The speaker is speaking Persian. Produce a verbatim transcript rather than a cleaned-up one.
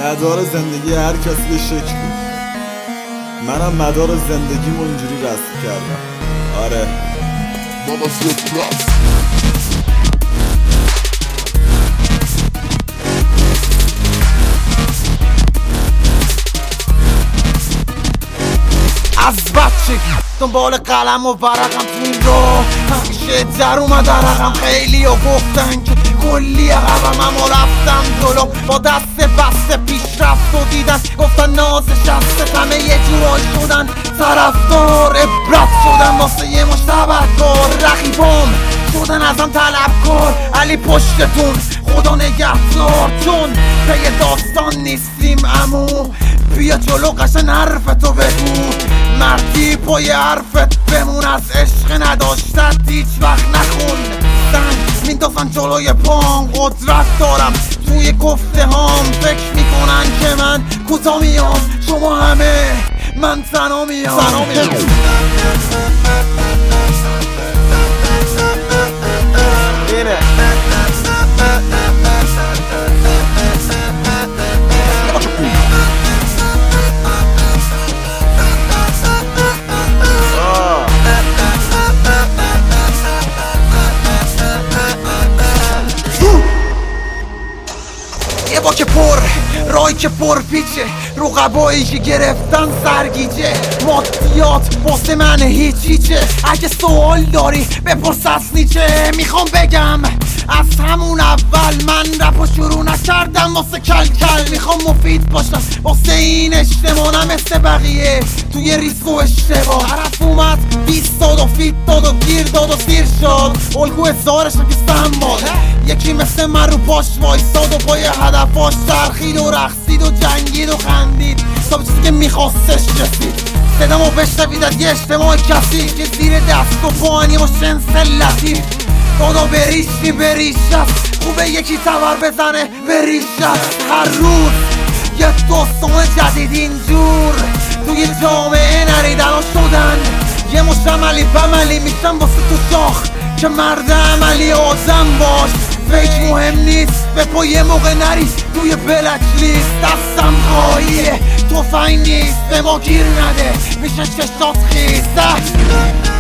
مدار زندگی هر کسی یه شکل بود. منم مدار زندگیمو اینجوری رسم کردم. آره از بچگی دنبال قلم و ورقم تو این راه همیشه در اومد عرقم. خیلی ها گفتن که کلی عقبم، اما رفتم جلو با دست بسته پیش رفت و دیدن. گفتن نازش هست همه یه جورایی شدن طرفدار، عبرت شدن واسه یه مش تبهکار. رقیبام شدن ازم طلبکار، علی پشتتون خدا نگهدار. چون پی داستان نیستیم امو بیا جلو قشن حرفتو بگو. مردی پای حرفت بمون، از عشق نداشتت هیچ وقت نخون. سنگ میندازن جلوی پام، قدرت دارم توی گفته هام. فکر میکنن که من کوتا میام، شما همه من تنها میام. اینه یه با که پر رای که پر پیچه، رقبایی که گرفتن سرگیجه. مادیات واسه من هیچ هیچه، اگه سوال داری بپرس از نیچه. میخوام بگم از همون اول من رپو شروع نکردم واسه کل کل. میخوام مفید باشم واسه این اجتماع، نه مثل بقیه توی ریسک و اشتباه. طرف اومد بیست داد و فیت داد و گیر داد و سیر شد، الگو هزارشم که سنباد. یکی مثل من رو پاش وایستاد و پای هدفاش چرخید و رقصید و جنگید و خندید تا به چیزی که میخواستش رسید. صدامو بشنوید از یه اجتماع کسی که زیر دست و پانی و شنس لطیف. دادا بریشی بریشت، خوبه یکی تبر بزنه بریشت. هر روز یه داستان جدید اینجور توی جامعه نریدن و شدن. یه مش عملی بملی میشن واسه تو شاخ که مرد عملی آدم باش. فکر مهم نیست به پا یه موقع نری توی بلک لیست. دستم خواهیه توفنگ نیست به ما گیر نده میشه چشات خیسته.